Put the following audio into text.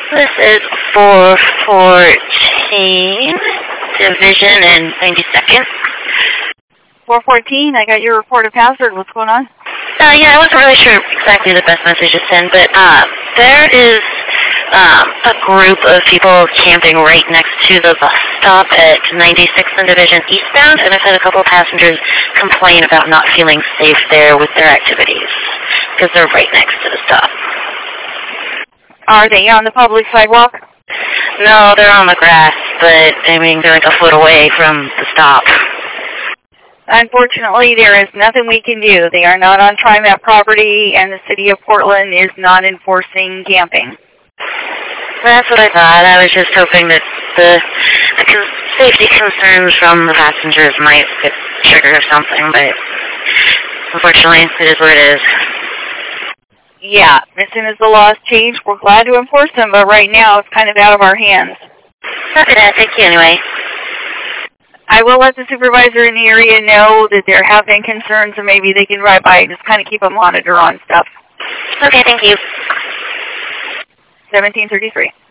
This is 414 Division and 92nd. 414, I got your report of hazard. What's going on? Yeah, I wasn't really sure exactly the best message to send, but there is a group of people camping right next to the bus stop at 96th and Division eastbound, and I've had a couple of passengers complain about not feeling safe there with their activities, because they're right next to the stop. Are they on the public sidewalk? No, they're on the grass, but, I mean, they're like a foot away from the stop. Unfortunately, there is nothing we can do. They are not on TriMet property, and the city of Portland is not enforcing camping. That's what I thought. I was just hoping that the safety concerns from the passengers might trigger something, but unfortunately, it is what it is. Yeah, as soon as the laws change, we're glad to enforce them, but right now it's kind of out of our hands. Copy that. Thank you anyway. I will let the supervisor in the area know that there have been concerns, and maybe they can ride by and just kind of keep a monitor on stuff. Okay, thank you. 1733.